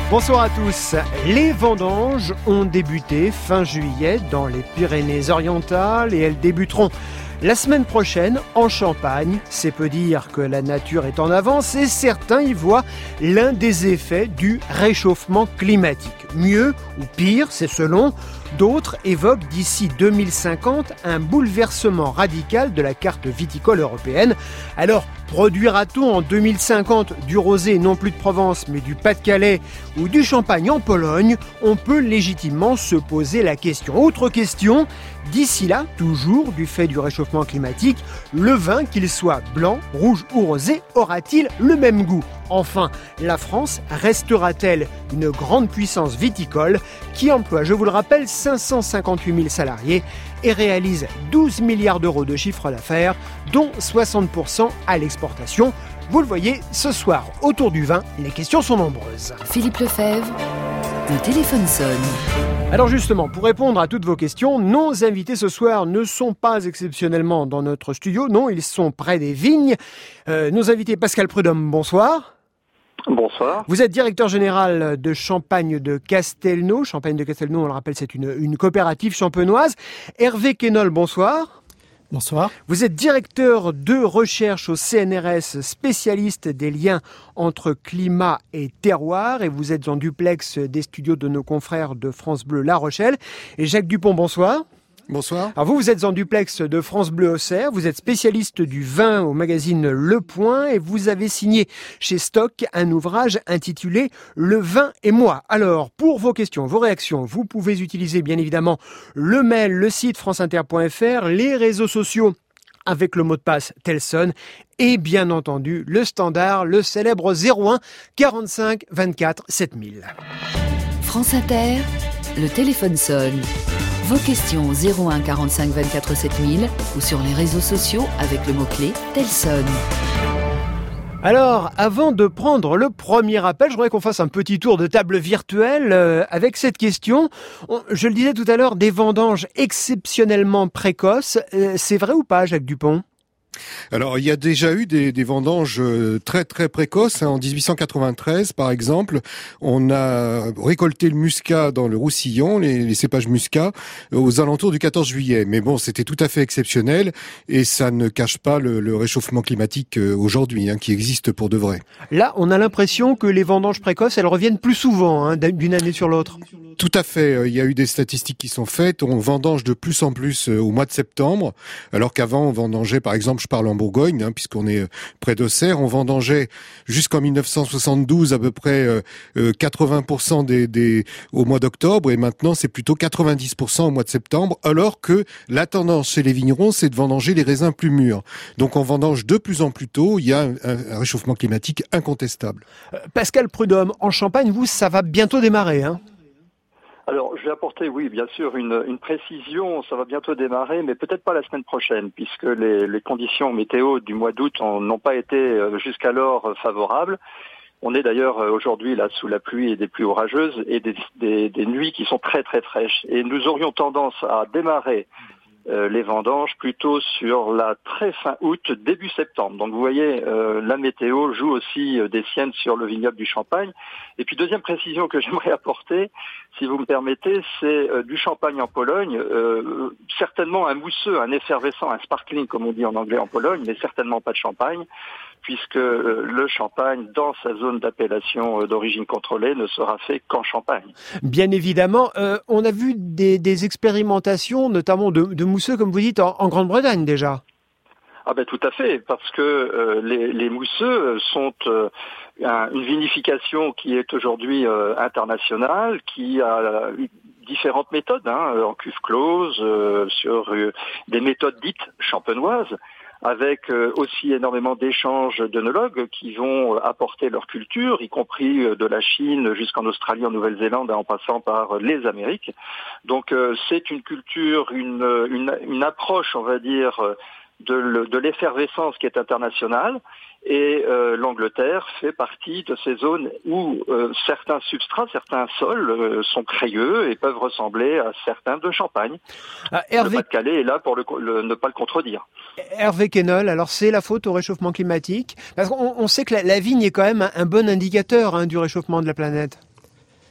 Bonsoir à tous. Les vendanges ont débuté fin juillet dans les Pyrénées-Orientales et elles débuteront la semaine prochaine en Champagne. C'est peu dire que la nature est en avance et certains y voient l'un des effets du réchauffement climatique. Mieux ou pire, c'est selon. D'autres évoquent d'ici 2050 un bouleversement radical de la carte viticole européenne. Alors, produira-t-on en 2050 du rosé non plus de Provence mais du Pas-de-Calais ou du champagne en Pologne? On peut légitimement se poser la question. Autre question, d'ici là, toujours du fait du réchauffement climatique, le vin, qu'il soit blanc, rouge ou rosé, aura-t-il le même goût? Enfin, la France restera-t-elle une grande puissance viticole qui emploie, je vous le rappelle, 558 000 salariés et réalise 12 milliards d'euros de chiffre d'affaires, dont 60% à l'exportation? Vous le voyez, ce soir, autour du vin, les questions sont nombreuses. Philippe Lefebvre, le téléphone sonne. Alors justement, pour répondre à toutes vos questions, nos invités ce soir ne sont pas exceptionnellement dans notre studio, non, ils sont près des vignes. Nos invités, Pascal Prudhomme, bonsoir. Bonsoir. Vous êtes directeur général de Champagne de Castelnau. Champagne de Castelnau, on le rappelle, c'est une coopérative champenoise. Hervé Quesnol, bonsoir. Bonsoir. Vous êtes directeur de recherche au CNRS, spécialiste des liens entre climat et terroir, et vous êtes en duplex des studios de nos confrères de France Bleu La Rochelle. Et Jacques Dupont, bonsoir. Bonsoir. Alors vous êtes en duplex de France Bleu Auxerre, vous êtes spécialiste du vin au magazine Le Point et vous avez signé chez Stock un ouvrage intitulé Le vin et moi. Alors, pour vos questions, vos réactions, vous pouvez utiliser bien évidemment le mail, le site franceinter.fr, les réseaux sociaux avec le mot de passe Telson et bien entendu le standard, le célèbre 01 45 24 7000. France Inter, le téléphone sonne. Vos questions 01 45 24 7000 ou sur les réseaux sociaux avec le mot-clé Telson. Alors, avant de prendre le premier appel, je voudrais qu'on fasse un petit tour de table virtuelle avec cette question. Je le disais tout à l'heure, des vendanges exceptionnellement précoces. C'est vrai ou pas, Jacques Dupont ? Alors, il y a déjà eu des vendanges très très précoces. En 1893, par exemple, on a récolté le muscat dans le Roussillon, les cépages muscat, aux alentours du 14 juillet. Mais bon, c'était tout à fait exceptionnel et ça ne cache pas le réchauffement climatique aujourd'hui, qui existe pour de vrai. Là, on a l'impression que les vendanges précoces, elles reviennent plus souvent d'une année sur l'autre. Tout à fait. Il y a eu des statistiques qui sont faites. On vendange de plus en plus au mois de septembre, alors qu'avant, on vendangeait, par exemple, je parle en Bourgogne, puisqu'on est près d'Auxerre, on vendangeait jusqu'en 1972 à peu près 80% au mois d'octobre, et maintenant c'est plutôt 90% au mois de septembre, alors que la tendance chez les vignerons, c'est de vendanger les raisins plus mûrs. Donc on vendange de plus en plus tôt. Il y a un réchauffement climatique incontestable. Pascal Prudhomme, en Champagne, vous, ça va bientôt démarrer, Alors, je vais apporter, oui, bien sûr, une précision. Ça va bientôt démarrer, mais peut-être pas la semaine prochaine, puisque les conditions météo du mois d'août n'ont pas été jusqu'alors favorables. On est d'ailleurs aujourd'hui là sous la pluie et des pluies orageuses et des nuits qui sont très très fraîches. Et nous aurions tendance à démarrer les vendanges plutôt sur la très fin août, début septembre. Donc vous voyez, la météo joue aussi des siennes sur le vignoble du Champagne. Et puis deuxième précision que j'aimerais apporter, si vous me permettez, c'est du champagne en Pologne, certainement un mousseux, un effervescent, un sparkling comme on dit en anglais en Pologne, mais certainement pas de champagne, puisque le champagne, dans sa zone d'appellation d'origine contrôlée, ne sera fait qu'en Champagne. Bien évidemment, on a vu des expérimentations, notamment de mousseux, comme vous dites, en Grande-Bretagne déjà. Ah ben tout à fait, parce que les mousseux sont une vinification qui est aujourd'hui internationale, qui a différentes méthodes, en cuve close, sur des méthodes dites champenoises, avec aussi énormément d'échanges d'œnologues qui vont apporter leur culture, y compris de la Chine jusqu'en Australie, en Nouvelle-Zélande, en passant par les Amériques. Donc c'est une culture, une approche, on va dire, de l'effervescence qui est internationale, et l'Angleterre fait partie de ces zones où certains substrats, certains sols sont crayeux et peuvent ressembler à certains de Champagne. Le Pas-de-Calais est là pour ne pas le contredire. Hervé Quesnol, alors c'est la faute au réchauffement climatique? Parce qu'on sait que la vigne est quand même un bon indicateur du réchauffement de la planète.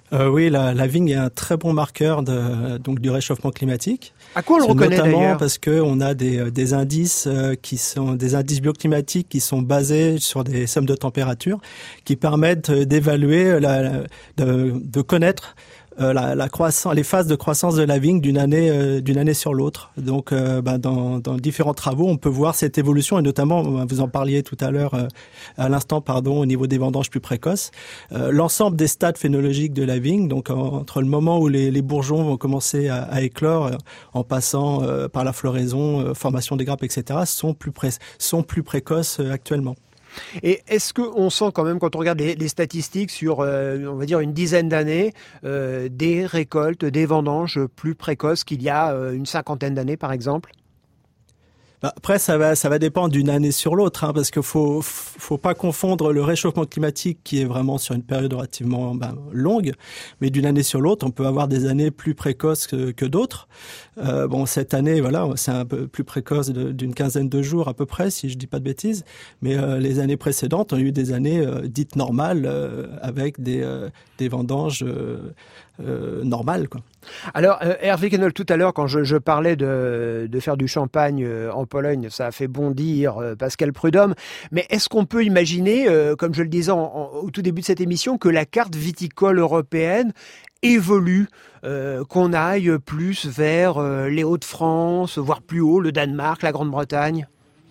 Oui, la vigne est un très bon marqueur donc du réchauffement climatique. À quoi on le reconnaît notamment d'ailleurs? Parce que on a des indices qui sont des indices bioclimatiques qui sont basés sur des sommes de température qui permettent d'évaluer de connaître la croissance, les phases de croissance de la vigne d'une année sur l'autre. Donc, dans différents travaux, on peut voir cette évolution et notamment, vous en parliez tout à l'heure, à l'instant, au niveau des vendanges plus précoces, l'ensemble des stades phénologiques de la vigne. Donc, entre le moment où les bourgeons vont commencer à éclore, en passant par la floraison, formation des grappes, etc., sont plus précoces actuellement. Et est-ce qu'on sent quand même, quand on regarde les statistiques sur, on va dire, une dizaine d'années, des récoltes, des vendanges plus précoces qu'il y a une cinquantaine d'années, par exemple? Après, ça va dépendre d'une année sur l'autre, parce qu'il faut pas confondre le réchauffement climatique qui est vraiment sur une période relativement longue, mais d'une année sur l'autre, on peut avoir des années plus précoces que d'autres. Cette année, c'est un peu plus précoce d'une quinzaine de jours à peu près, si je dis pas de bêtises, mais les années précédentes ont eu des années dites normales avec des vendanges normales, quoi. Alors, Hervé Quennol, tout à l'heure, quand je parlais de faire du champagne en Pologne, ça a fait bondir Pascal Prudhomme. Mais est-ce qu'on peut imaginer, comme je le disais au tout début de cette émission, que la carte viticole européenne évolue, qu'on aille plus vers les Hauts-de-France, voire plus haut, le Danemark, la Grande-Bretagne?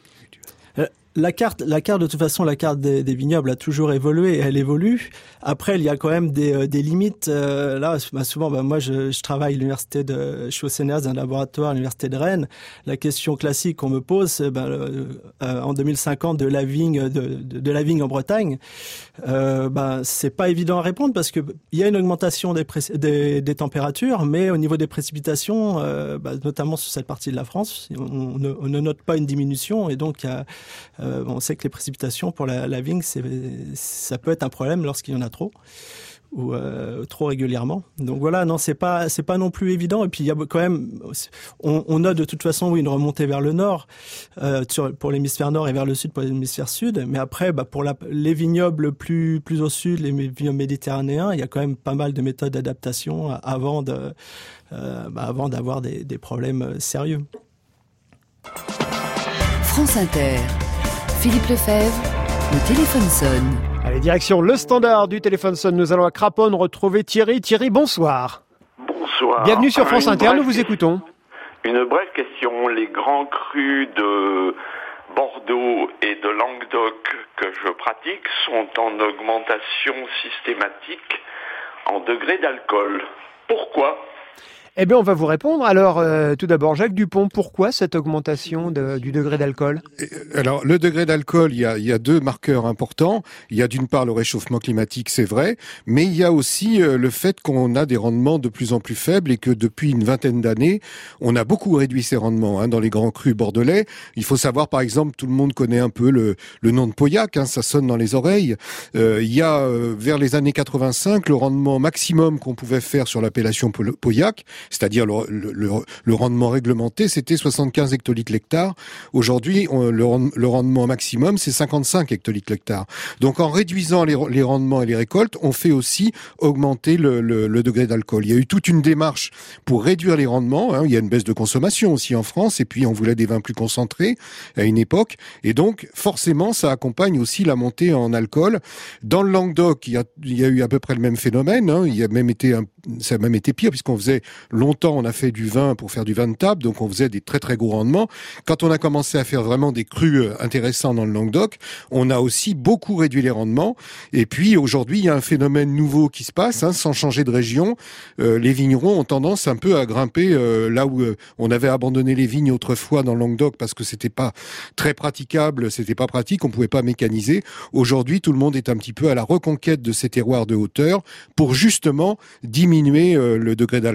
La carte, de toute façon, la carte des vignobles a toujours évolué et elle évolue. Après, il y a quand même des limites. Souvent, moi, je travaille à l'université je suis au CNRS d'un laboratoire à l'université de Rennes. La question classique qu'on me pose, c'est, en 2050, de la vigne en Bretagne. C'est pas évident à répondre parce que il y a une augmentation des températures, mais au niveau des précipitations, notamment sur cette partie de la France, on ne note pas une diminution et donc, on sait que les précipitations pour la vigne, ça peut être un problème lorsqu'il y en a trop ou trop régulièrement. Donc voilà, non, c'est pas non plus évident. Et puis il y a quand même, on note de toute façon une remontée vers le nord pour l'hémisphère nord et vers le sud pour l'hémisphère sud. Mais après, pour les vignobles plus au sud, les vignobles méditerranéens, il y a quand même pas mal de méthodes d'adaptation avant d'avoir des problèmes sérieux. France Inter. Philippe Lefebvre, le téléphone sonne. Allez, direction le standard du téléphone sonne. Nous allons à Craponne retrouver Thierry. Thierry, bonsoir. Bonsoir. Bienvenue sur France Inter, nous vous écoutons. Une brève question. Les grands crus de Bordeaux et de Languedoc que je pratique sont en augmentation systématique en degré d'alcool. Pourquoi ? Eh bien, on va vous répondre. Alors, tout d'abord, Jacques Dupont, pourquoi cette augmentation du degré d'alcool ? Alors, le degré d'alcool, il y a deux marqueurs importants. Il y a d'une part le réchauffement climatique, c'est vrai, mais il y a aussi le fait qu'on a des rendements de plus en plus faibles et que depuis une vingtaine d'années, on a beaucoup réduit ces rendements dans les grands crus bordelais. Il faut savoir, par exemple, tout le monde connaît un peu le nom de Pauillac, ça sonne dans les oreilles. Il y a, vers les années 85, le rendement maximum qu'on pouvait faire sur l'appellation Pauillac, c'est-à-dire le rendement réglementé, c'était 75 hectolitres l'hectare. Aujourd'hui, le rendement maximum, c'est 55 hectolitres l'hectare. Donc, en réduisant les rendements et les récoltes, on fait aussi augmenter le degré d'alcool. Il y a eu toute une démarche pour réduire les rendements. Il y a une baisse de consommation aussi en France, et puis on voulait des vins plus concentrés à une époque. Et donc, forcément, ça accompagne aussi la montée en alcool. Dans le Languedoc, il y a eu à peu près le même phénomène. Ça a même été pire, puisqu'on faisait longtemps, on a fait du vin pour faire du vin de table, donc on faisait des très très gros rendements. Quand on a commencé à faire vraiment des crus intéressants dans le Languedoc, on a aussi beaucoup réduit les rendements. Et puis aujourd'hui, il y a un phénomène nouveau qui se passe, sans changer de région. Les vignerons ont tendance un peu à grimper là où on avait abandonné les vignes autrefois dans le Languedoc parce que c'était pas très praticable, c'était pas pratique, on pouvait pas mécaniser. Aujourd'hui, tout le monde est un petit peu à la reconquête de ces terroirs de hauteur pour justement diminuer le degré d'alcool.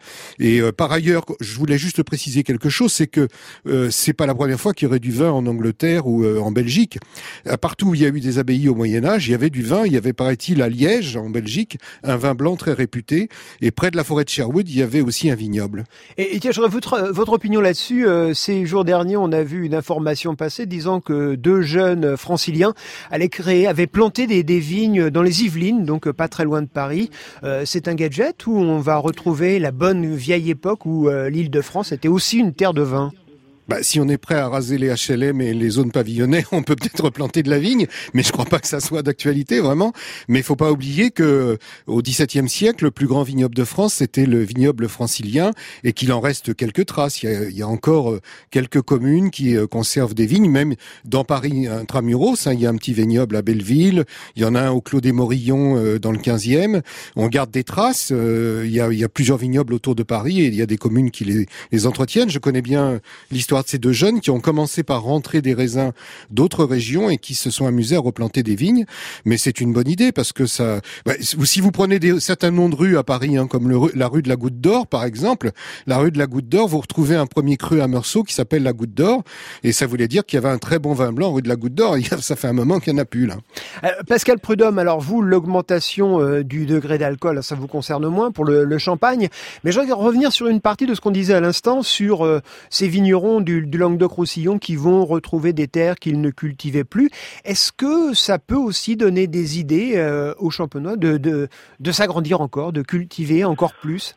Et par ailleurs, je voulais juste préciser quelque chose, c'est que c'est pas la première fois qu'il y aurait du vin en Angleterre ou en Belgique. Partout où il y a eu des abbayes au Moyen-Âge, il y avait du vin. Il y avait, paraît-il, à Liège, en Belgique, un vin blanc très réputé. Et près de la forêt de Sherwood, il y avait aussi un vignoble. Et tiens, j'aurais votre opinion là-dessus. Ces jours derniers, on a vu une information passer disant que 2 jeunes franciliens avaient planté des vignes dans les Yvelines, donc pas très loin de Paris. C'est un gadget où on va retrouver la bonne vieille époque où l'Île-de-France était aussi une terre de vin? Si on est prêt à raser les HLM et les zones pavillonnaires, on peut peut-être replanter de la vigne, mais je crois pas que ça soit d'actualité vraiment. Mais il faut pas oublier que au XVIIe siècle, le plus grand vignoble de France, c'était le vignoble francilien, et qu'il en reste quelques traces. Il y a encore quelques communes qui conservent des vignes, même dans Paris intramuros. Il y a un petit vignoble à Belleville, il y en a un au Clos des Morillons dans le 15e. On garde des traces. Il y a plusieurs vignobles autour de Paris, et il y a des communes qui les entretiennent. Je connais bien l'histoire de ces 2 jeunes qui ont commencé par rentrer des raisins d'autres régions et qui se sont amusés à replanter des vignes. Mais c'est une bonne idée parce que ça... si vous prenez certains noms de rues à Paris, comme la rue de la Goutte d'Or, par exemple, la rue de la Goutte d'Or, vous retrouvez un premier cru à Meursault qui s'appelle la Goutte d'Or, et ça voulait dire qu'il y avait un très bon vin blanc rue de la Goutte d'Or. Ça fait un moment qu'il n'y en a plus, là. Pascal Prudhomme, alors vous, l'augmentation du degré d'alcool, ça vous concerne moins pour le champagne, mais je voudrais revenir sur une partie de ce qu'on disait à l'instant sur ces vignerons du Languedoc-Roussillon qui vont retrouver des terres qu'ils ne cultivaient plus. Est-ce que ça peut aussi donner des idées aux champenois de s'agrandir encore, de cultiver encore plus?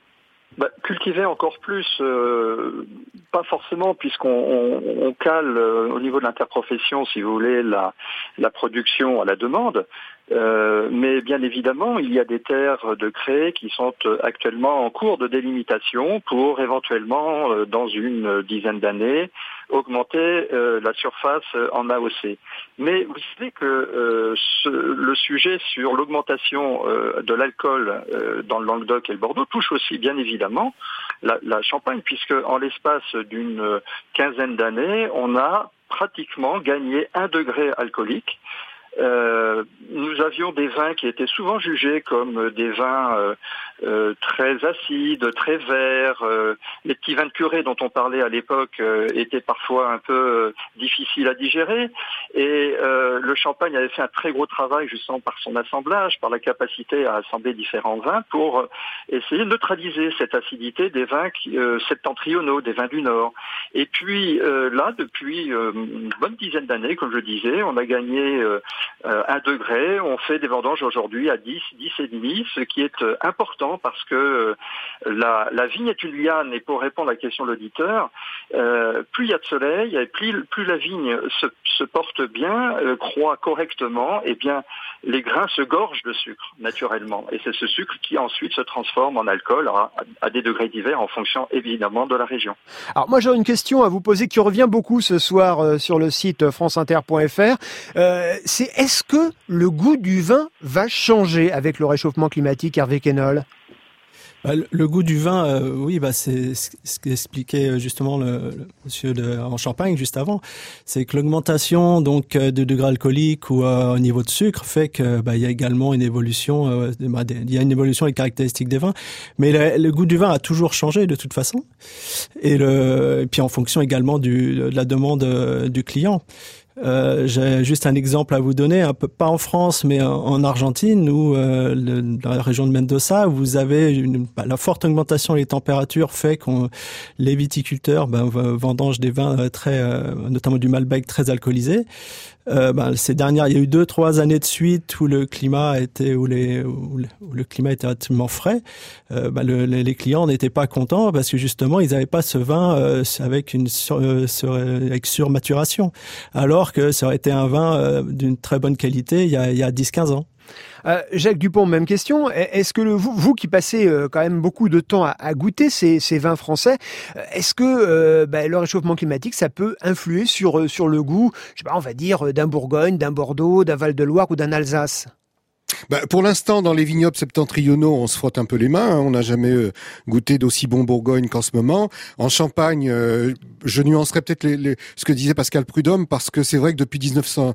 Cultiver encore plus, pas forcément, puisqu'on cale au niveau de l'interprofession, si vous voulez, la production à la demande. Mais bien évidemment, il y a des terres de craie qui sont actuellement en cours de délimitation pour éventuellement, dans une dizaine d'années, augmenter la surface en AOC. Mais vous savez que le sujet sur l'augmentation de l'alcool dans le Languedoc et le Bordeaux touche aussi bien évidemment la Champagne, puisque en l'espace d'une quinzaine d'années, on a pratiquement gagné 1 degré alcoolique. Nous avions des vins qui étaient souvent jugés comme des vins très acides, très verts. Les petits vins de curé dont on parlait à l'époque étaient parfois un peu difficiles à digérer. Et le Champagne avait fait un très gros travail justement par son assemblage, par la capacité à assembler différents vins pour essayer de neutraliser cette acidité des vins septentrionaux, des vins du Nord. Et puis là, depuis une bonne dizaine d'années, comme je disais, on a gagné 1 degré. On fait des vendanges aujourd'hui à 10 et demi, ce qui est important parce que la vigne est une liane, et pour répondre à la question de l'auditeur, plus il y a de soleil, et plus la vigne se porte bien, croît correctement, et bien les grains se gorgent de sucre naturellement, et c'est ce sucre qui ensuite se transforme en alcool à des degrés divers en fonction évidemment de la région. Alors moi j'ai une question à vous poser qui revient beaucoup ce soir sur le site franceinter.fr. C'est est-ce que le goût du vin va changer avec le réchauffement climatique, Hervé Quénol ? Le goût du vin, oui, c'est ce qu'expliquait justement le monsieur en Champagne juste avant, c'est que l'augmentation donc de degrés alcooliques ou au niveau de sucre fait que il y a également une évolution, il y a une évolution des caractéristiques des vins, mais le goût du vin a toujours changé de toute façon, et puis en fonction également de la demande du client. J'ai juste un exemple à vous donner, un peu pas en France, mais en Argentine, où dans la région de Mendoza, vous avez la forte augmentation des températures fait que les viticulteurs vendangent des vins notamment du Malbec très alcoolisé. Ces dernières, il y a eu 2-3 années de suite où le climat était relativement frais. Les clients n'étaient pas contents parce que justement ils n'avaient pas ce vin avec surmaturation, alors que ça aurait été un vin d'une très bonne qualité il y a 10-15 ans. Jacques Dupont, même question. Est-ce que vous qui passez quand même beaucoup de temps à goûter ces vins français, est-ce que le réchauffement climatique, ça peut influer sur le goût, je sais pas, on va dire d'un Bourgogne, d'un Bordeaux, d'un Val-de-Loire ou d'un Alsace ? Pour l'instant, dans les vignobles septentrionaux, on se frotte un peu les mains. On n'a jamais goûté d'aussi bon Bourgogne qu'en ce moment. En Champagne, je nuancerais peut-être ce que disait Pascal Prudhomme, parce que c'est vrai que depuis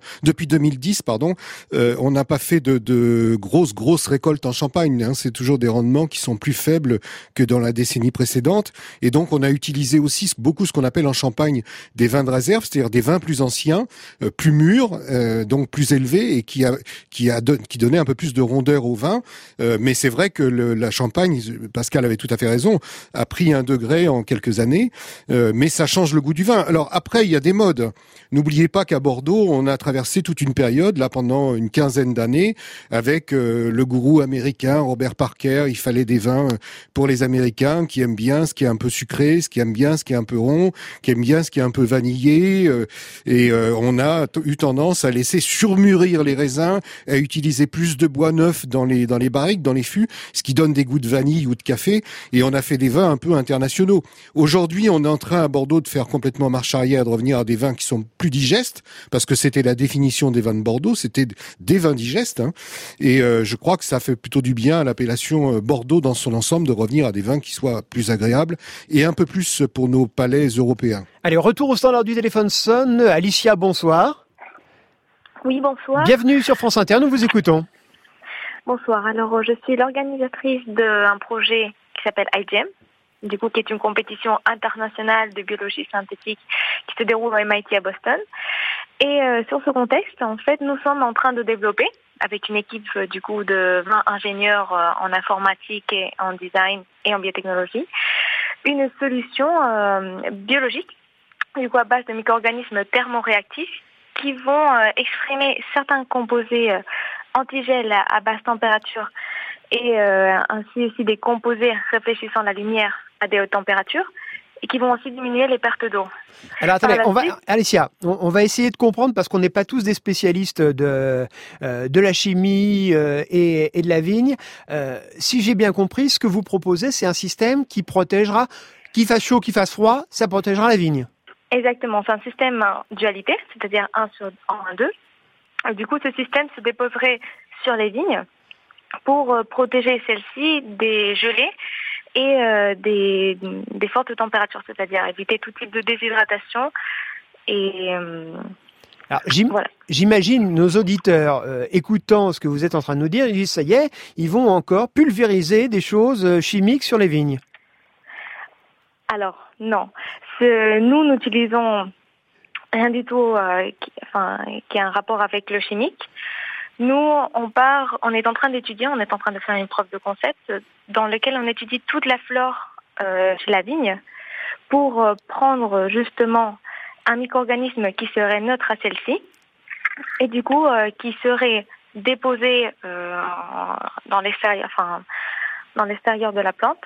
2010, on n'a pas fait de grosses récoltes en Champagne. Hein. C'est toujours des rendements qui sont plus faibles que dans la décennie précédente. Et donc, on a utilisé aussi beaucoup ce qu'on appelle en Champagne des vins de réserve, c'est-à-dire des vins plus anciens, plus mûrs, donc plus élevés, et qui donnait un peu plus de rondeur au vin. Mais c'est vrai que la Champagne, Pascal avait tout à fait raison, a pris 1 degré en quelques années, mais ça change le goût du vin. Alors après, il y a des modes. N'oubliez pas qu'à Bordeaux, on a traversé toute une période, là pendant une quinzaine d'années, avec le gourou américain Robert Parker. Il fallait des vins pour les Américains qui aiment bien ce qui est un peu sucré, ce qui aiment bien ce qui est un peu rond, qui aiment bien ce qui est un peu vanillé. Et on a eu tendance à laisser surmûrir les raisins, à utiliser plus de bois neuf dans les barriques, dans les fûts, ce qui donne des goûts de vanille ou de café. Et on a fait des vins un peu internationaux. Aujourd'hui, on est en train à Bordeaux de faire complètement marche arrière, de revenir à des vins qui sont plus digestes, parce que c'était la définition des vins de Bordeaux, c'était des vins digestes. Hein. Et je crois que ça fait plutôt du bien à l'appellation Bordeaux dans son ensemble de revenir à des vins qui soient plus agréables et un peu plus pour nos palais européens. Allez, retour au standard du téléphone sonne. Alicia, bonsoir. Oui, bonsoir. Bienvenue sur France Inter, nous vous écoutons. Bonsoir. Alors, je suis l'organisatrice d'un projet qui s'appelle IGEM, du coup, qui est une compétition internationale de biologie synthétique qui se déroule au MIT à Boston. Et sur ce contexte, en fait, nous sommes en train de développer, avec une équipe du coup de 20 ingénieurs en informatique et en design et en biotechnologie, une solution biologique, du coup à base de micro-organismes thermoréactifs qui vont exprimer certains composés antigel à basse température et ainsi aussi des composés réfléchissant la lumière à des hautes températures et qui vont aussi diminuer les pertes d'eau. Alors attendez, Alicia, on va essayer de comprendre parce qu'on n'est pas tous des spécialistes de la chimie et de la vigne. Si j'ai bien compris, ce que vous proposez, c'est un système qui protégera, qu'il fasse chaud, qu'il fasse froid, ça protégera la vigne. Exactement, c'est un système dualité, c'est-à-dire 1 sur 1, 2. Et du coup, ce système se déposerait sur les vignes pour protéger celles-ci des gelées et des fortes températures, c'est-à-dire éviter tout type de déshydratation. Et alors, voilà. J'imagine nos auditeurs écoutant ce que vous êtes en train de nous dire, ils disent ça y est, ils vont encore pulvériser des choses chimiques sur les vignes. Alors, non. Nous n'utilisons rien du tout qui a un rapport avec le chimique. Nous, on est en train de faire une preuve de concept dans laquelle on étudie toute la flore chez la vigne pour prendre justement un micro-organisme qui serait neutre à celle-ci et du coup qui serait déposé dans l'extérieur de la plante,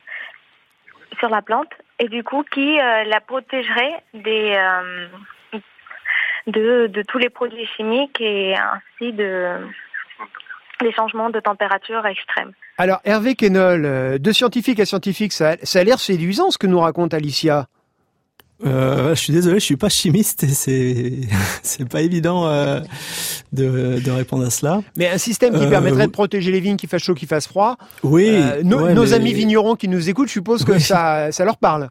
sur la plante, et du coup qui la protégerait de tous les produits chimiques et ainsi des changements de température extrêmes. Alors Hervé Quénol, de scientifique à scientifique, ça a l'air séduisant ce que nous raconte Alicia. Je suis désolé, je suis pas chimiste et c'est pas évident de répondre à cela. Mais un système qui permettrait de protéger les vignes, qui fasse chaud, qui fasse froid. Oui. Nos amis vignerons qui nous écoutent, je suppose que ça leur parle.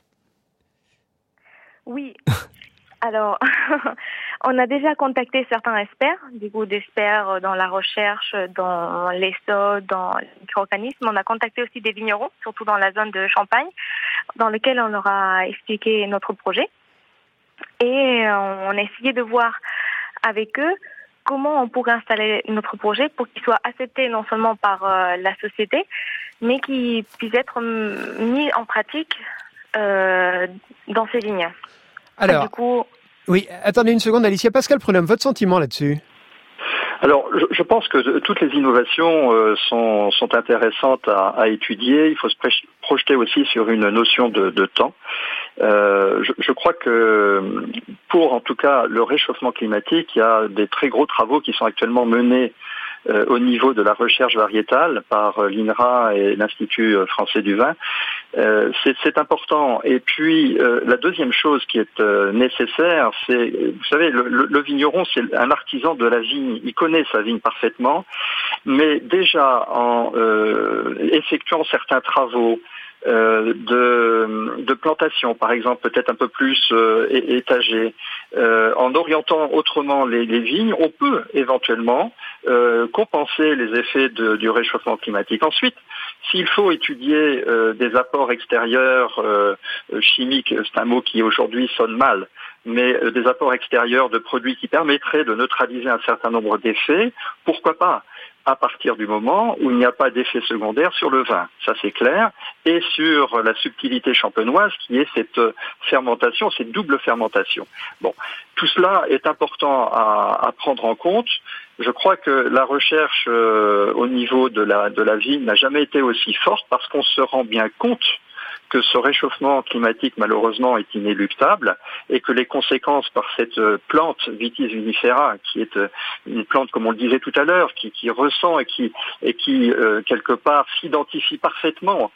Oui. Alors, on a déjà contacté certains experts, d'experts dans la recherche, dans les sols, dans les micro-organismes. On a contacté aussi des vignerons, surtout dans la zone de Champagne, dans lequel on leur a expliqué notre projet. Et on a essayé de voir avec eux comment on pourrait installer notre projet pour qu'il soit accepté non seulement par la société, mais qu'il puisse être mis en pratique dans ces vignes. Alors, du coup, oui, attendez une seconde, Alicia. Pascal Prudhomme, votre sentiment là-dessus? Alors, je pense que toutes les innovations sont intéressantes à étudier. Il faut se projeter aussi sur une notion de temps. Je crois que pour, en tout cas, le réchauffement climatique, il y a des très gros travaux qui sont actuellement menés au niveau de la recherche variétale par l'INRA et l'Institut français du vin. C'est important. Et puis la deuxième chose qui est nécessaire, c'est, vous savez, le vigneron, c'est un artisan de la vigne. Il connaît sa vigne parfaitement, mais déjà en effectuant certains travaux de plantation, par exemple, peut-être un peu plus étagés, en orientant autrement les vignes, on peut éventuellement compenser les effets du réchauffement climatique. Ensuite, s'il faut étudier des apports extérieurs chimiques, c'est un mot qui aujourd'hui sonne mal, mais des apports extérieurs de produits qui permettraient de neutraliser un certain nombre d'effets, pourquoi pas ? À partir du moment où il n'y a pas d'effet secondaire sur le vin, ça c'est clair, et sur la subtilité champenoise qui est cette fermentation, cette double fermentation. Bon, tout cela est important à prendre en compte. Je crois que la recherche au niveau de la vigne n'a jamais été aussi forte parce qu'on se rend bien compte que ce réchauffement climatique, malheureusement, est inéluctable et que les conséquences par cette plante Vitis vinifera, qui est une plante, comme on le disait tout à l'heure, qui ressent et qui quelque part, s'identifie parfaitement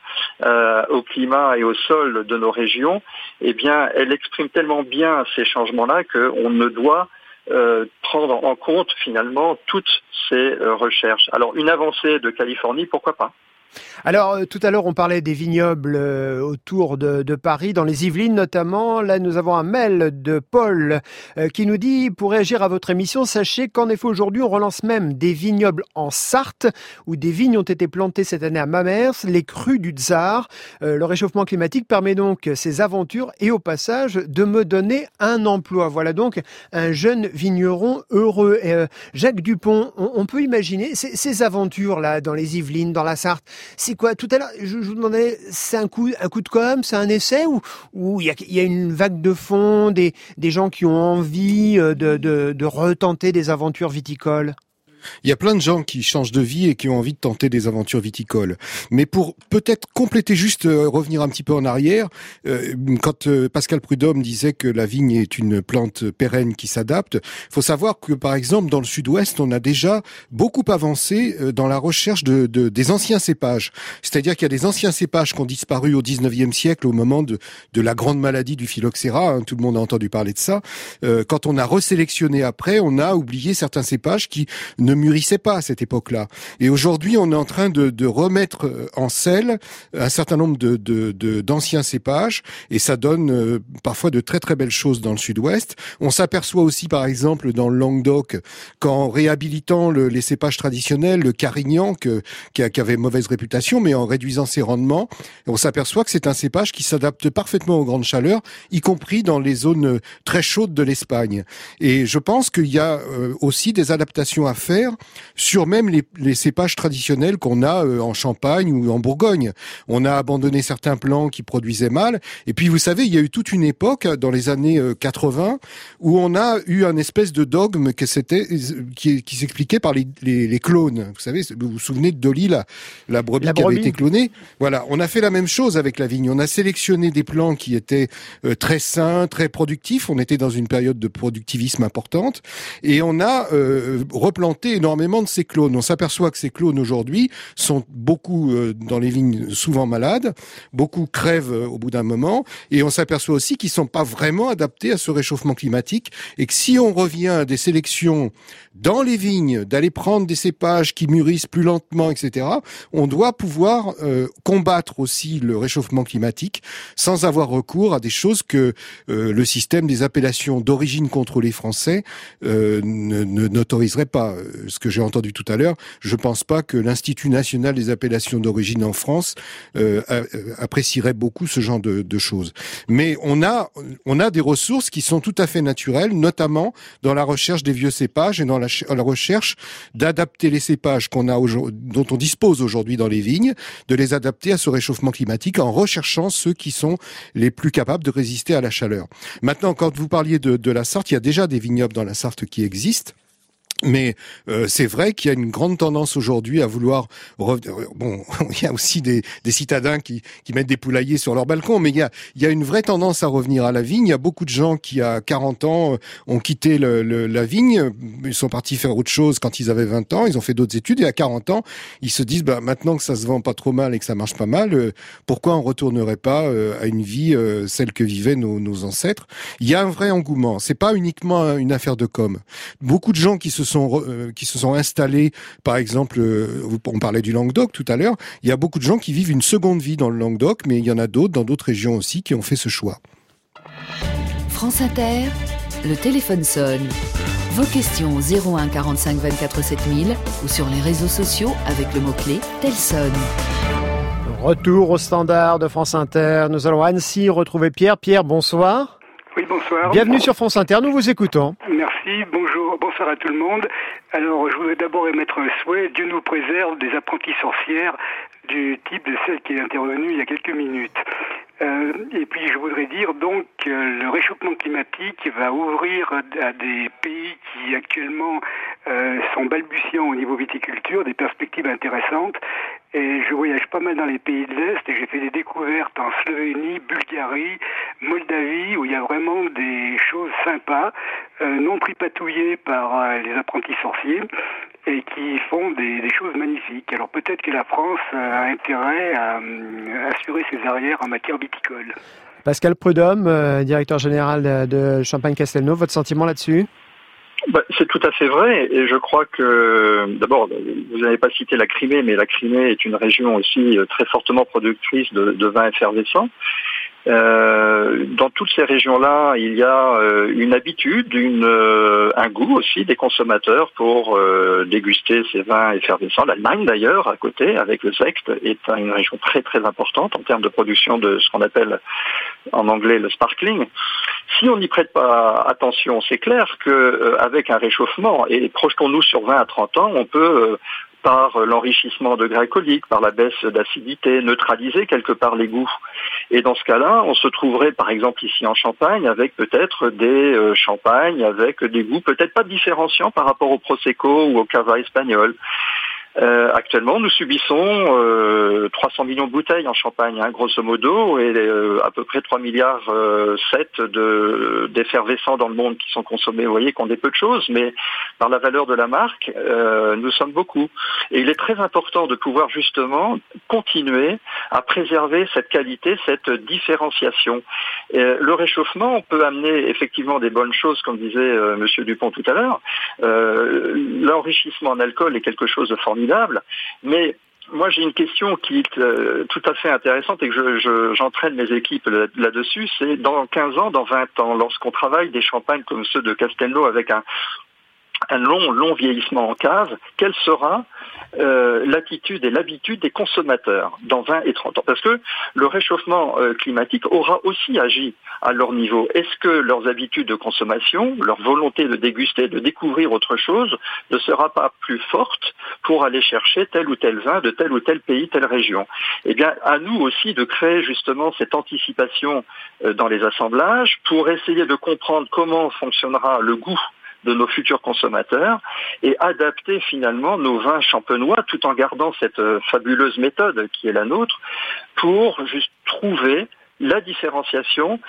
au climat et au sol de nos régions, eh bien, elle exprime tellement bien ces changements-là qu'on ne doit prendre en compte, finalement, toutes ces recherches. Alors, une avancée de Californie, pourquoi pas ? Alors, tout à l'heure, on parlait des vignobles autour de Paris, dans les Yvelines notamment. Là, nous avons un mail de Paul qui nous dit « Pour réagir à votre émission, sachez qu'en effet, aujourd'hui, on relance même des vignobles en Sarthe, où des vignes ont été plantées cette année à Mamers, les crus du Tsar. Le réchauffement climatique permet donc ces aventures et au passage de me donner un emploi. » Voilà donc un jeune vigneron heureux. Jacques Dupont, on peut imaginer ces aventures-là dans les Yvelines, dans la Sarthe. C'est quoi? Tout à l'heure, je vous demandais, c'est un coup de com', c'est un essai ou il y a une vague de fond, des gens qui ont envie de retenter des aventures viticoles? Il y a plein de gens qui changent de vie et qui ont envie de tenter des aventures viticoles. Mais pour peut-être compléter juste, revenir un petit peu en arrière, quand Pascal Prudhomme disait que la vigne est une plante pérenne qui s'adapte, il faut savoir que par exemple dans le sud-ouest, on a déjà beaucoup avancé dans la recherche des anciens cépages. C'est-à-dire qu'il y a des anciens cépages qui ont disparu au 19e siècle au moment de la grande maladie du phylloxéra, hein, tout le monde a entendu parler de ça. Quand on a resélectionné après, on a oublié certains cépages qui ne mûrissait pas à cette époque-là. Et aujourd'hui, on est en train de remettre en selle un certain nombre d'anciens cépages, et ça donne parfois de très très belles choses dans le sud-ouest. On s'aperçoit aussi, par exemple, dans le Languedoc, qu'en réhabilitant les cépages traditionnels, le Carignan, qui avait mauvaise réputation, mais en réduisant ses rendements, on s'aperçoit que c'est un cépage qui s'adapte parfaitement aux grandes chaleurs, y compris dans les zones très chaudes de l'Espagne. Et je pense qu'il y a aussi des adaptations à faire sur même les cépages traditionnels qu'on a en Champagne ou en Bourgogne. On a abandonné certains plants qui produisaient mal. Et puis, vous savez, il y a eu toute une époque, dans les années 80, où on a eu un espèce de dogme qui s'expliquait par les clones. Vous savez, vous vous souvenez de Dolly, la brebis qui avait été clonée? Voilà, on a fait la même chose avec la vigne. On a sélectionné des plants qui étaient très sains, très productifs. On était dans une période de productivisme importante. Et on a replanté énormément de ces clones. On s'aperçoit que ces clones aujourd'hui sont beaucoup dans les vignes souvent malades, beaucoup crèvent au bout d'un moment, et on s'aperçoit aussi qu'ils sont pas vraiment adaptés à ce réchauffement climatique, et que si on revient à des sélections dans les vignes, d'aller prendre des cépages qui mûrissent plus lentement, etc., on doit pouvoir combattre aussi le réchauffement climatique sans avoir recours à des choses que le système des appellations d'origine contrôlée français n'autoriserait pas. Ce que j'ai entendu tout à l'heure, je pense pas que l'Institut national des appellations d'origine en France apprécierait beaucoup ce genre de choses. Mais on a des ressources qui sont tout à fait naturelles, notamment dans la recherche des vieux cépages et dans la recherche d'adapter les cépages dont on dispose aujourd'hui dans les vignes, de les adapter à ce réchauffement climatique en recherchant ceux qui sont les plus capables de résister à la chaleur. Maintenant, quand vous parliez de la Sarthe, il y a déjà des vignobles dans la Sarthe qui existent. Mais c'est vrai qu'il y a une grande tendance aujourd'hui à vouloir revenir. Bon, il y a aussi des citadins qui mettent des poulaillers sur leur balcon, mais il y a une vraie tendance à revenir à la vigne. Il y a beaucoup de gens qui, à 40 ans, ont quitté la vigne. Ils sont partis faire autre chose quand ils avaient 20 ans. Ils ont fait d'autres études et à 40 ans, ils se disent maintenant que ça se vend pas trop mal et que ça marche pas mal, pourquoi on retournerait pas à une vie celle que vivaient nos ancêtres. Il y a un vrai engouement. C'est pas uniquement une affaire de com. Beaucoup de gens qui se sont installés, par exemple, on parlait du Languedoc tout à l'heure, il y a beaucoup de gens qui vivent une seconde vie dans le Languedoc, mais il y en a d'autres dans d'autres régions aussi qui ont fait ce choix. France Inter, le téléphone sonne. Vos questions au 01 45 24 7000 ou sur les réseaux sociaux avec le mot-clé Telson. Retour au standard de France Inter. Nous allons à Annecy retrouver Pierre. Pierre, bonsoir. Oui, bonsoir. Bienvenue sur France Inter, nous vous écoutons. Merci, bonsoir à tout le monde. Alors, je voudrais d'abord émettre un souhait. Dieu nous préserve des apprenties sorcières du type de celle qui est intervenue il y a quelques minutes. Et puis, je voudrais dire donc que le réchauffement climatique va ouvrir à des pays qui actuellement sont balbutiants au niveau viticulture des perspectives intéressantes. Et je voyage pas mal dans les pays de l'Est et j'ai fait des découvertes en Slovénie, Bulgarie, Moldavie, où il y a vraiment des choses sympas, non tripatouillées par les apprentis sorciers et qui font des choses magnifiques. Alors peut-être que la France a intérêt à assurer ses arrières en matière viticole. Pascal Prudhomme, directeur général de Champagne-Castelnau, votre sentiment là-dessus ? C'est tout à fait vrai et je crois que, d'abord, vous n'avez pas cité la Crimée, mais la Crimée est une région aussi très fortement productrice de vins effervescents. Dans toutes ces régions-là, il y a une habitude, un goût aussi des consommateurs pour déguster ces vins effervescents. L'Allemagne d'ailleurs, à côté, avec le Sext, est une région très très importante en termes de production de ce qu'on appelle en anglais le sparkling. Si on n'y prête pas attention, c'est clair que avec un réchauffement, et projetons-nous sur 20 à 30 ans, on peut par l'enrichissement de degrés alcooliques, par la baisse d'acidité, neutraliser quelque part les goûts. Et dans ce cas-là, on se trouverait par exemple ici en Champagne avec peut-être des champagnes avec des goûts peut-être pas différenciants par rapport au Prosecco ou au Cava espagnol. Actuellement, nous subissons 300 millions de bouteilles en Champagne, grosso modo, et à peu près 3,7 milliards d'effervescents dans le monde qui sont consommés. Vous voyez qu'on est peu de choses, mais par la valeur de la marque, nous sommes beaucoup. Et il est très important de pouvoir justement continuer à préserver cette qualité, cette différenciation. Le réchauffement peut amener effectivement des bonnes choses, comme disait Monsieur Dupont tout à l'heure. L'enrichissement en alcool est quelque chose de formidable. Mais moi j'ai une question qui est tout à fait intéressante et que j'entraîne mes équipes là-dessus, c'est dans 15 ans, dans 20 ans, lorsqu'on travaille des champagnes comme ceux de Castelnau avec un long vieillissement en cave, quelle sera l'attitude et l'habitude des consommateurs dans 20 et 30 ans? Parce que le réchauffement climatique aura aussi agi à leur niveau. Est-ce que leurs habitudes de consommation, leur volonté de déguster, de découvrir autre chose, ne sera pas plus forte pour aller chercher tel ou tel vin de tel ou tel pays, telle région? Eh bien, à nous aussi de créer justement cette anticipation dans les assemblages pour essayer de comprendre comment fonctionnera le goût de nos futurs consommateurs et adapter finalement nos vins champenois tout en gardant cette fabuleuse méthode qui est la nôtre pour juste trouver la différenciation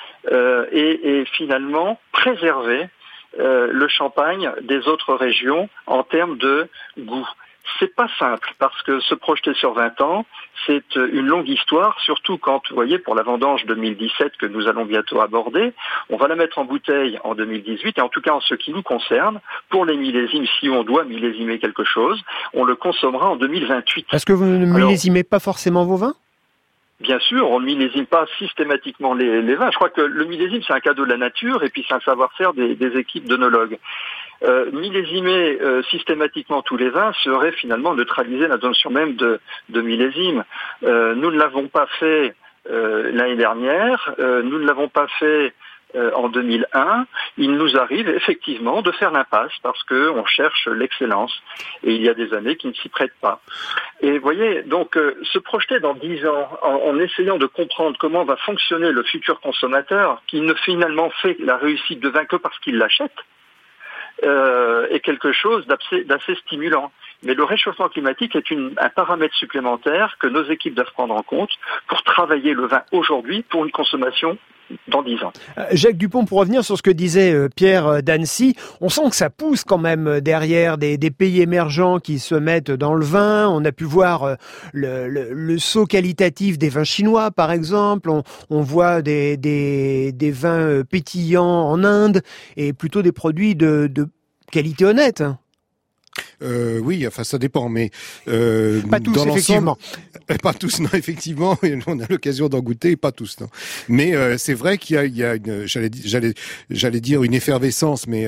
et finalement préserver le champagne des autres régions en termes de goût. C'est pas simple parce que se projeter sur 20 ans, c'est une longue histoire, surtout quand, vous voyez, pour la vendange 2017 que nous allons bientôt aborder, on va la mettre en bouteille en 2018 et en tout cas en ce qui nous concerne, pour les millésimes, si on doit millésimer quelque chose, on le consommera en 2028. Est-ce que vous ne millésimez pas forcément vos vins ? Bien sûr, on ne millésime pas systématiquement les vins. Je crois que le millésime, c'est un cadeau de la nature et puis c'est un savoir-faire des équipes d'œnologues. Millésimer systématiquement tous les vins serait finalement neutraliser la notion même de millésime. Nous ne l'avons pas fait l'année dernière, nous ne l'avons pas fait en 2001, il nous arrive effectivement de faire l'impasse parce qu'on cherche l'excellence et il y a des années qui ne s'y prêtent pas. Et vous voyez, donc se projeter dans 10 ans en essayant de comprendre comment va fonctionner le futur consommateur qui ne finalement fait la réussite de vin que parce qu'il l'achète, est quelque chose d'assez stimulant. Mais le réchauffement climatique est un paramètre supplémentaire que nos équipes doivent prendre en compte pour travailler le vin aujourd'hui pour une consommation dans 10 ans. Jacques Dupont, pour revenir sur ce que disait Pierre d'Annecy, on sent que ça pousse quand même derrière des pays émergents qui se mettent dans le vin. On a pu voir le saut qualitatif des vins chinois, par exemple. On voit des vins pétillants en Inde et plutôt des produits de qualité honnête. Oui, enfin ça dépend, mais pas tous dans effectivement. Pas tous, non, effectivement, on a l'occasion d'en goûter, pas tous, non. Mais c'est vrai qu'il y a une, j'allais dire une effervescence, mais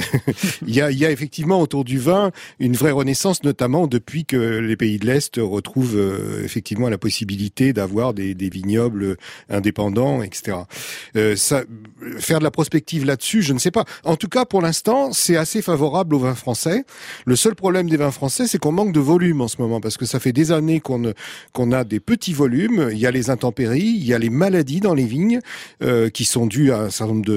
il y a effectivement autour du vin une vraie renaissance, notamment depuis que les pays de l'Est retrouvent effectivement la possibilité d'avoir des vignobles indépendants, etc. Faire de la prospective là-dessus, je ne sais pas. En tout cas, pour l'instant, c'est assez favorable au vin français. Le seul problème des vins français, c'est qu'on manque de volume en ce moment, parce que ça fait des années qu'on a des petits volumes. Il y a les intempéries, il y a les maladies dans les vignes qui sont dues à un certain nombre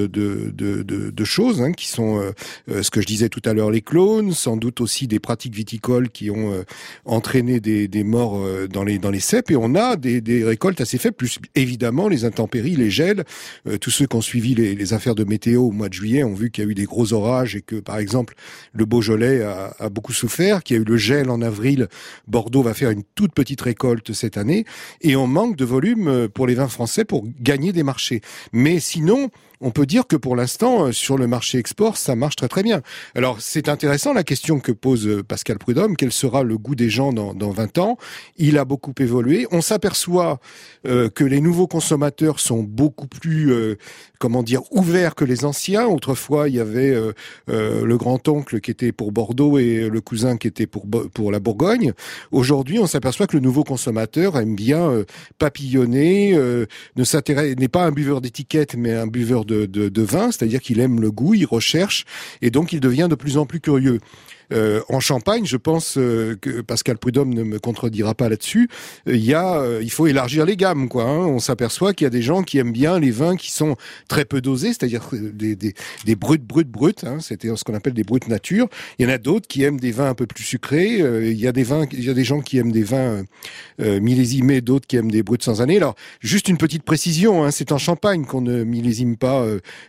de choses, qui sont ce que je disais tout à l'heure, les clones, sans doute aussi des pratiques viticoles qui ont entraîné des morts dans les ceps, et on a des récoltes assez faibles, plus évidemment les intempéries, les gels. Tous ceux qui ont suivi les affaires de météo au mois de juillet ont vu qu'il y a eu des gros orages et que, par exemple, le Beaujolais a beaucoup souffert, qu'il y a eu le gel en avril. Bordeaux va faire une toute petite récolte cette année et on manque de volume pour les vins français pour gagner des marchés. Mais sinon, on peut dire que pour l'instant, sur le marché export, ça marche très très bien. Alors, c'est intéressant la question que pose Pascal Prudhomme, quel sera le goût des gens dans 20 ans? Il a beaucoup évolué. On s'aperçoit que les nouveaux consommateurs sont beaucoup plus, ouverts que les anciens. Autrefois, il y avait le grand-oncle qui était pour Bordeaux et le cousin qui était pour la Bourgogne. Aujourd'hui, on s'aperçoit que le nouveau consommateur aime bien papillonner, n'est pas un buveur d'étiquette, mais un buveur de vin, c'est-à-dire qu'il aime le goût, il recherche, et donc il devient de plus en plus curieux. En Champagne, je pense que Pascal Prudhomme ne me contredira pas là-dessus. Il faut élargir les gammes, quoi. On s'aperçoit qu'il y a des gens qui aiment bien les vins qui sont très peu dosés, c'est-à-dire des bruts. C'était ce qu'on appelle des bruts nature. Il y en a d'autres qui aiment des vins un peu plus sucrés. Il y a des gens qui aiment des vins millésimés, d'autres qui aiment des bruts sans année. Alors, juste une petite précision, c'est en Champagne qu'on ne millésime pas,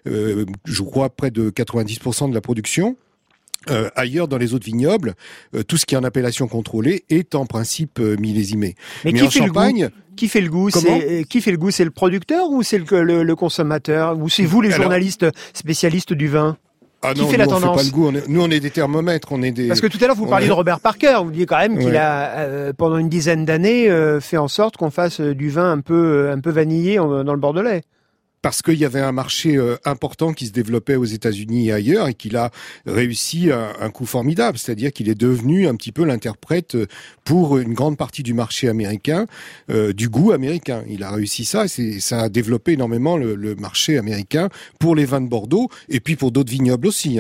je crois, près de 90% de la production. Ailleurs, dans les autres vignobles, tout ce qui est en appellation contrôlée est en principe millésimé. Mais en Champagne, qui fait le goût? Qui fait le goût? C'est le producteur ou c'est le consommateur? Ou c'est vous les journalistes spécialistes du vin? Qui fait la tendance? On fait pas le goût. Nous, on est des thermomètres. Parce que tout à l'heure, vous parliez de Robert Parker. Vous disiez quand même qu'il a, pendant une dizaine d'années, fait en sorte qu'on fasse du vin un peu vanillé dans le Bordelais. Parce qu'il y avait un marché important qui se développait aux États-Unis et ailleurs, et qu'il a réussi un coup formidable, c'est-à-dire qu'il est devenu un petit peu l'interprète pour une grande partie du marché américain, du goût américain. Il a réussi ça, et ça a développé énormément le marché américain pour les vins de Bordeaux, et puis pour d'autres vignobles aussi.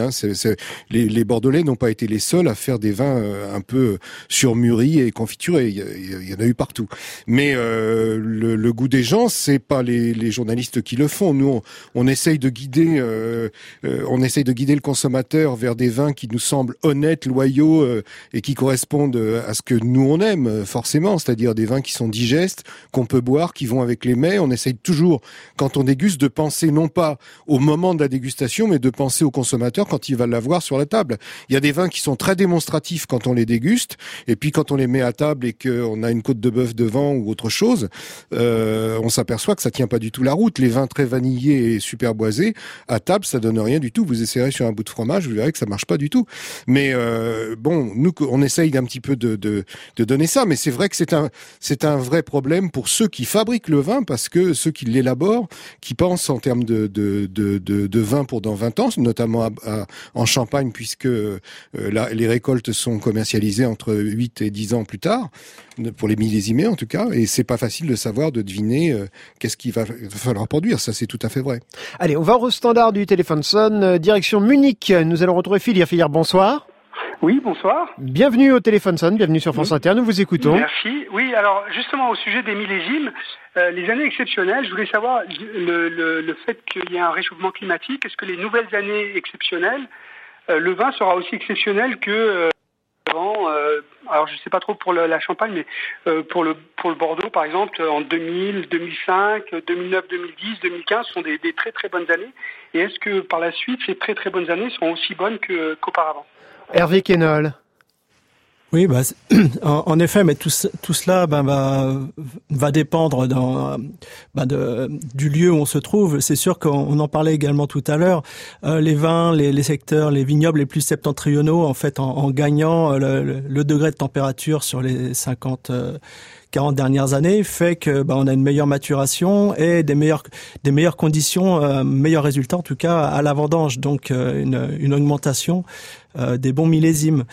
Les Bordelais n'ont pas été les seuls à faire des vins un peu surmûris et confiturés. Il y en a eu partout. Mais le goût des gens, c'est pas les journalistes qui le font. Nous, on essaye de guider le consommateur vers des vins qui nous semblent honnêtes, loyaux et qui correspondent à ce que nous on aime forcément, c'est-à-dire des vins qui sont digestes, qu'on peut boire, qui vont avec les mets. On essaye toujours, quand on déguste, de penser non pas au moment de la dégustation, mais de penser au consommateur quand il va l'avoir sur la table. Il y a des vins qui sont très démonstratifs quand on les déguste, et puis quand on les met à table et qu'on a une côte de bœuf devant ou autre chose, on s'aperçoit que ça tient pas du tout la route. Les vins très vanillés et super boisés, à table, ça donne rien du tout. Vous essayerez sur un bout de fromage, vous verrez que ça marche pas du tout. Mais nous, on essaye un petit peu de donner ça, mais c'est vrai que c'est un vrai problème pour ceux qui fabriquent le vin, parce que ceux qui l'élaborent, qui pensent en termes de vin pour dans 20 ans, notamment en Champagne, puisque les récoltes sont commercialisées entre 8 et 10 ans plus tard, pour les millésimés en tout cas, et c'est pas facile de savoir, de deviner qu'est-ce qu'il va falloir produire. Ça, c'est tout à fait vrai. Allez, on va au standard du téléphone sonne, direction Munich. Nous allons retrouver Philippe. Philippe, bonsoir. Oui, bonsoir. Bienvenue au téléphone sonne, bienvenue sur France Inter, nous vous écoutons. Merci. Oui, alors justement au sujet des millésimes, les années exceptionnelles, je voulais savoir le fait qu'il y ait un réchauffement climatique, est-ce que les nouvelles années exceptionnelles le vin sera aussi exceptionnel que avant. Alors je sais pas trop pour la Champagne, mais pour le Bordeaux par exemple, en 2000, 2005, 2009, 2010, 2015 sont des très très bonnes années. Et est-ce que par la suite ces très très bonnes années seront aussi bonnes qu'auparavant? Hervé Quennol. Oui, en effet, mais tout cela va dépendre du lieu où on se trouve. C'est sûr qu'on en parlait également tout à l'heure. Les vins, les secteurs, les vignobles les plus septentrionaux, en fait, en gagnant le degré de température sur les 40 dernières années, fait que on a une meilleure maturation et des meilleures conditions, meilleurs résultats en tout cas à la vendange. Donc une augmentation des bons millésimes.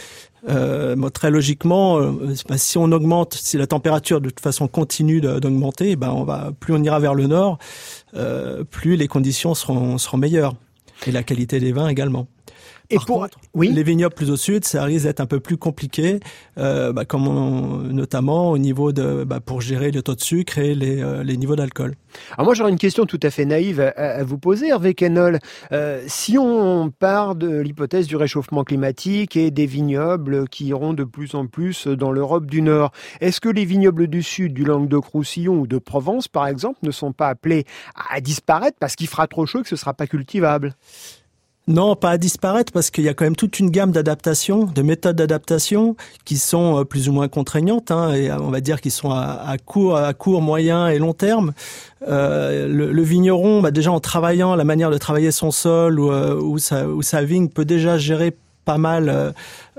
Très logiquement, si la température de toute façon continue d'augmenter, plus on ira vers le nord, plus les conditions seront meilleures et la qualité des vins également. Par contre, les vignobles plus au sud, ça risque d'être un peu plus compliqué, notamment au niveau pour gérer le taux de sucre et les niveaux d'alcool. Alors moi j'aurais une question tout à fait naïve à vous poser, Hervé Quennol. Si on part de l'hypothèse du réchauffement climatique et des vignobles qui iront de plus en plus dans l'Europe du Nord, est-ce que les vignobles du sud, du Languedoc-Roussillon ou de Provence par exemple, ne sont pas appelés à disparaître parce qu'il fera trop chaud et que ce ne sera pas cultivable ? Non, pas à disparaître, parce qu'il y a quand même toute une gamme d'adaptations, de méthodes d'adaptation qui sont plus ou moins contraignantes, et on va dire qu'ils sont à court, moyen et long terme. Le vigneron, déjà en travaillant la manière de travailler son sol ou sa vigne, peut déjà gérer pas mal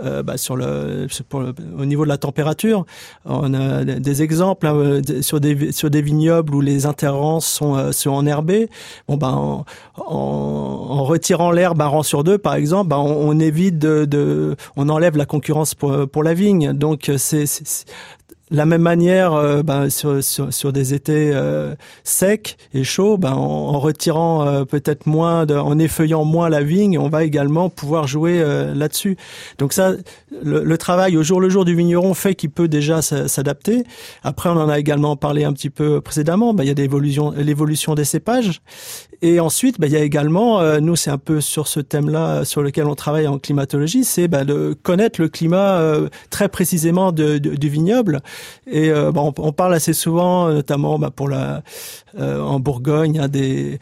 au niveau de la température. On a des exemples sur des vignobles où les interrances sont enherbées. En retirant l'herbe un rang sur deux, par exemple, on évite on enlève la concurrence pour la vigne. Donc c'est la même manière, sur des étés secs et chauds, en retirant peut-être moins, en effeuillant moins la vigne, on va également pouvoir jouer là-dessus. Donc ça, le travail au jour le jour du vigneron fait qu'il peut déjà s'adapter. Après, on en a également parlé un petit peu précédemment. Il y a l'évolution des cépages. Et ensuite, il y a également, nous, c'est un peu sur ce thème-là sur lequel on travaille en climatologie, c'est de connaître le climat très précisément du vignoble. Et on parle assez souvent, notamment en Bourgogne, il y a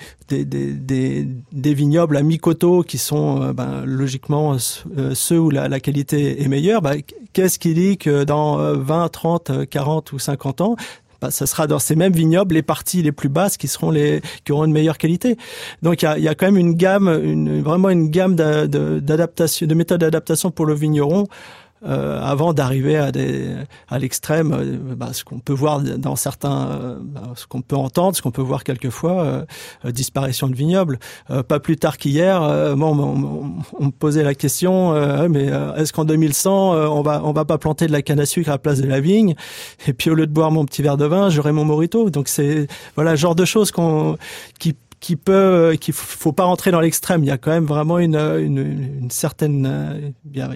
des vignobles à mi-coteaux qui sont logiquement ceux où la qualité est meilleure. Qu'est-ce qui dit que dans 20, 30, 40 ou 50 ans, ça sera dans ces mêmes vignobles les parties les plus basses qui auront une meilleure qualité. Donc il y a quand même une gamme, vraiment une gamme d'adaptation, de méthodes d'adaptation pour le vigneron. Avant d'arriver à l'extrême, ce qu'on peut voir dans certains, ce qu'on peut entendre, ce qu'on peut voir quelquefois, disparition de vignobles. Pas plus tard qu'hier, on me posait la question, mais est-ce qu'en 2100 on va pas planter de la canne à sucre à la place de la vigne, et puis au lieu de boire mon petit verre de vin, j'aurai mon mojito. Donc c'est le genre de choses qu'il faut pas rentrer dans l'extrême. Il y a quand même vraiment une certaine,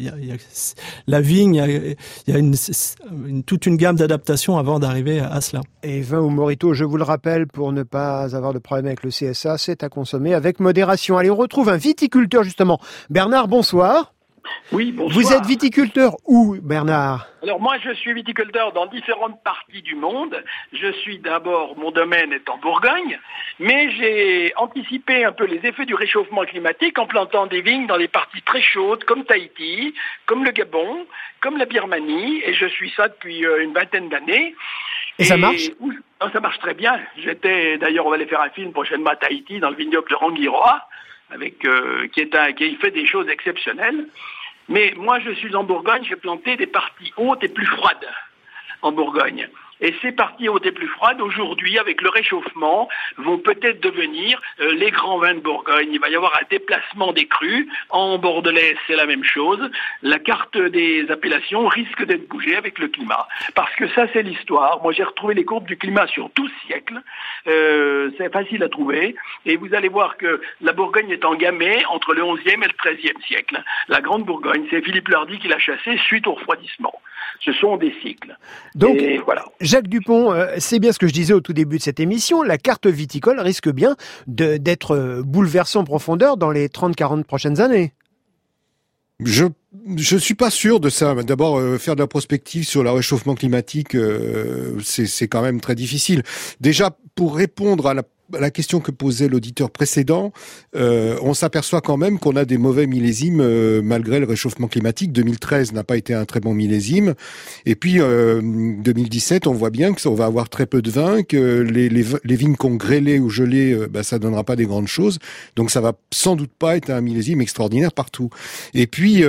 la vigne, il y a toute une gamme d'adaptations avant d'arriver à cela. Et vin ou mojito, je vous le rappelle, pour ne pas avoir de problème avec le CSA, c'est à consommer avec modération. Allez, on retrouve un viticulteur justement. Bernard, bonsoir. Oui, bonsoir. Vous êtes viticulteur où, Bernard ? Alors moi, je suis viticulteur dans différentes parties du monde. Mon domaine est en Bourgogne, mais j'ai anticipé un peu les effets du réchauffement climatique en plantant des vignes dans des parties très chaudes, comme Tahiti, comme le Gabon, comme la Birmanie, et je suis ça depuis une vingtaine d'années. Et ça marche ? Ça marche très bien. D'ailleurs, on va aller faire un film prochainement à Tahiti, dans le vignoble de Rangiroa, qui fait des choses exceptionnelles. Mais moi, je suis en Bourgogne, j'ai planté des parties hautes et plus froides en Bourgogne. Et ces parties hautes et plus froides, aujourd'hui, avec le réchauffement, vont peut-être devenir les grands vins de Bourgogne. Il va y avoir un déplacement des crus. En Bordelais, c'est la même chose. La carte des appellations risque d'être bougée avec le climat. Parce que ça, c'est l'histoire. Moi, j'ai retrouvé les courbes du climat sur 12 siècles. C'est facile à trouver. Et vous allez voir que la Bourgogne est engamée entre le 11e et le 13e siècle. La Grande Bourgogne, c'est Philippe Lardy qui l'a chassée suite au refroidissement. Ce sont des cycles. Donc, et voilà. Jacques Dupont, c'est bien ce que je disais au tout début de cette émission, la carte viticole risque bien d'être bouleversée en profondeur dans les 30-40 prochaines années. Je suis pas sûr de ça. D'abord, faire de la prospective sur le réchauffement climatique, c'est quand même très difficile. Déjà, pour répondre à la question que posait l'auditeur précédent, on s'aperçoit quand même qu'on a des mauvais millésimes malgré le réchauffement climatique. 2013 n'a pas été un très bon millésime. Et puis 2017, on voit bien qu'on va avoir très peu de vin, que les vignes qu'on grêlé ou gelé, ça donnera pas des grandes choses. Donc ça va sans doute pas être un millésime extraordinaire partout. Et puis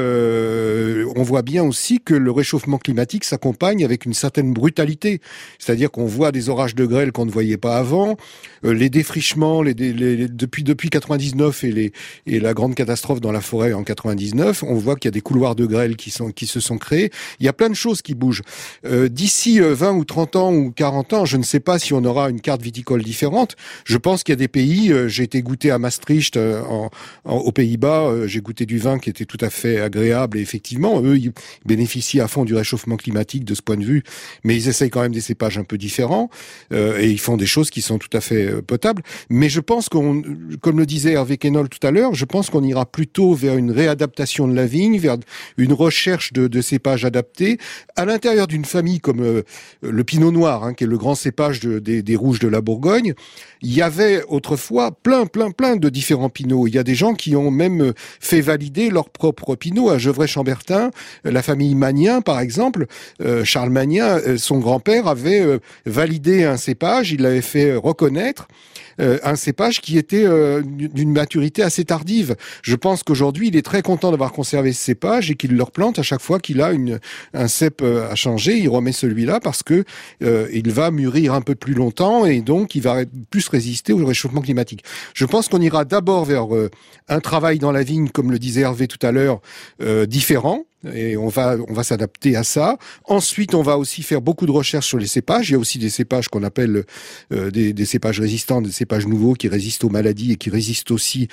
on voit bien aussi que le réchauffement climatique s'accompagne avec une certaine brutalité. C'est-à-dire qu'on voit des orages de grêle qu'on ne voyait pas avant, les défrichements, depuis 99 et la grande catastrophe dans la forêt en 99, on voit qu'il y a des couloirs de grêle qui se sont créés. Il y a plein de choses qui bougent. D'ici 20 ou 30 ans ou 40 ans, je ne sais pas si on aura une carte viticole différente. Je pense qu'il y a des pays, j'ai été goûté à Maastricht aux Pays-Bas, j'ai goûté du vin qui était tout à fait agréable et effectivement, eux, ils bénéficient à fond du réchauffement climatique de ce point de vue, mais ils essayent quand même des cépages un peu différents et ils font des choses qui sont tout à fait potables. Mais je pense comme le disait Hervé Quénol tout à l'heure, je pense qu'on ira plutôt vers une réadaptation de la vigne, vers une recherche de cépages adaptés à l'intérieur d'une famille comme le Pinot Noir, qui est le grand cépage des rouges de la Bourgogne. Il y avait autrefois plein de différents Pinots. Il y a des gens qui ont même fait valider leur propre Pinot à Gevrey-Chambertin. La famille Magnin, par exemple, Charles Magnin, son grand-père avait validé un cépage, il l'avait fait reconnaître. Un cépage qui était d'une maturité assez tardive. Je pense qu'aujourd'hui, il est très content d'avoir conservé ce cépage et qu'il le replante à chaque fois qu'il a un cep à changer. Il remet celui-là parce que il va mûrir un peu plus longtemps et donc il va plus résister au réchauffement climatique. Je pense qu'on ira d'abord vers un travail dans la vigne, comme le disait Hervé tout à l'heure, différent. Et on va s'adapter à ça. Ensuite, on va aussi faire beaucoup de recherches sur les cépages. Il y a aussi des cépages qu'on appelle des cépages résistants, des cépages nouveaux qui résistent aux maladies et qui résistent aussi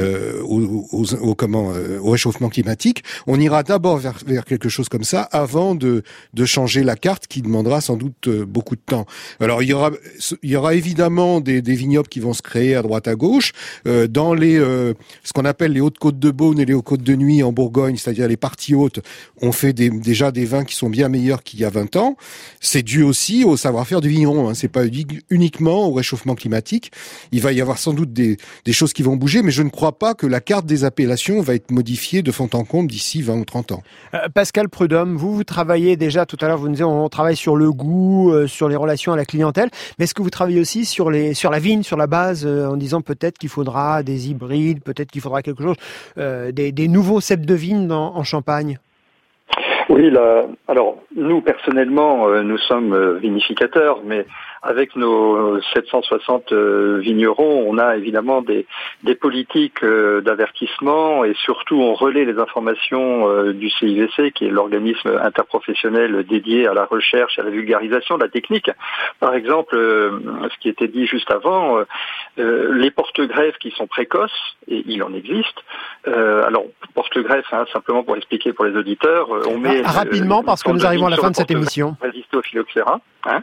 au réchauffement climatique. On ira d'abord vers quelque chose comme ça avant de changer la carte qui demandera sans doute beaucoup de temps. Alors il y aura évidemment des vignobles qui vont se créer à droite à gauche dans ce qu'on appelle les hautes côtes de Beaune et les hautes côtes de Nuits en Bourgogne, c'est-à-dire les parties hautes. On fait déjà des vins qui sont bien meilleurs qu'il y a 20 ans. C'est dû aussi au savoir-faire du vigneron. C'est pas uniquement au réchauffement climatique. Il va y avoir sans doute des choses qui vont bouger, mais je ne crois pas que la carte des appellations va être modifiée de fond en comble d'ici 20 ou 30 ans. Pascal Prudhomme, vous travaillez déjà, tout à l'heure vous nous disiez on travaille sur le goût, sur les relations à la clientèle, mais est-ce que vous travaillez aussi sur la vigne, sur la base, en disant peut-être qu'il faudra des hybrides, peut-être qu'il faudra quelque chose, des nouveaux ceps de vigne en Champagne? Oui, alors nous personnellement, nous sommes vinificateurs, mais avec nos 760 vignerons, on a évidemment des politiques d'avertissement et surtout on relaie les informations du CIVC, qui est l'organisme interprofessionnel dédié à la recherche, à la vulgarisation de la technique. Par exemple, ce qui était dit juste avant, les porte-greffes qui sont précoces, et il en existe. Alors, porte-greffe, simplement pour expliquer pour les auditeurs, on met rapidement parce que nous arrivons à la fin de cette émission. Résister au phylloxéra.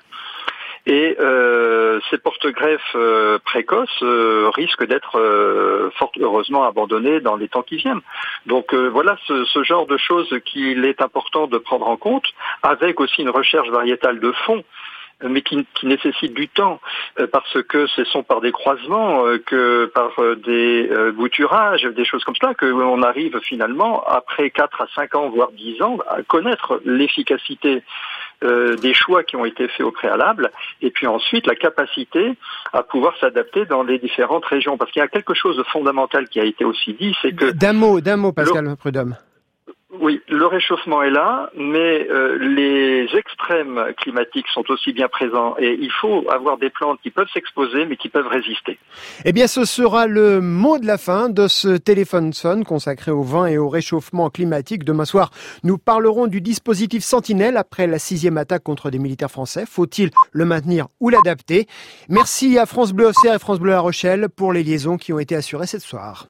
Et ces porte-greffes précoces risquent d'être fort heureusement abandonnés dans les temps qui viennent. Donc voilà ce genre de choses qu'il est important de prendre en compte, avec aussi une recherche variétale de fond, mais qui nécessite du temps, parce que ce sont par des croisements, que par des bouturages, des choses comme cela, qu'on arrive finalement, après 4 à 5 ans, voire 10 ans, à connaître l'efficacité des choix qui ont été faits au préalable, et puis ensuite la capacité à pouvoir s'adapter dans les différentes régions. Parce qu'il y a quelque chose de fondamental qui a été aussi dit, c'est que... D'un mot, Pascal Prudhomme. Oui, le réchauffement est là, mais les extrêmes climatiques sont aussi bien présents et il faut avoir des plantes qui peuvent s'exposer mais qui peuvent résister. Eh bien, ce sera le mot de la fin de ce téléphone sonne consacré au vin et au réchauffement climatique. Demain soir, nous parlerons du dispositif Sentinelle après la 6e attaque contre des militaires français. Faut-il le maintenir ou l'adapter? Merci à France Bleu Auxerre et France Bleu La Rochelle pour les liaisons qui ont été assurées ce soir.